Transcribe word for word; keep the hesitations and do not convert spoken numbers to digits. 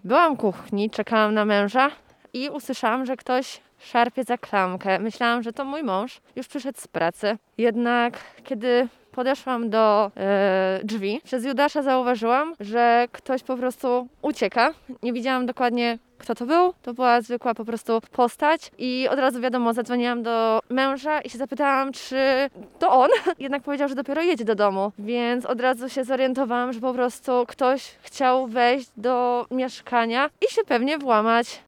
Byłam w kuchni, czekałam na męża i usłyszałam, że ktoś szarpie za klamkę. Myślałam, że to mój mąż już przyszedł z pracy. Jednak kiedy podeszłam do e, drzwi, przez Judasza zauważyłam, że ktoś po prostu ucieka. Nie widziałam dokładnie, kto to był. To była zwykła po prostu postać i od razu wiadomo, zadzwoniłam do męża i się zapytałam, czy to on. Jednak powiedział, że dopiero jedzie do domu, więc od razu się zorientowałam, że po prostu ktoś chciał wejść do mieszkania i się pewnie włamać.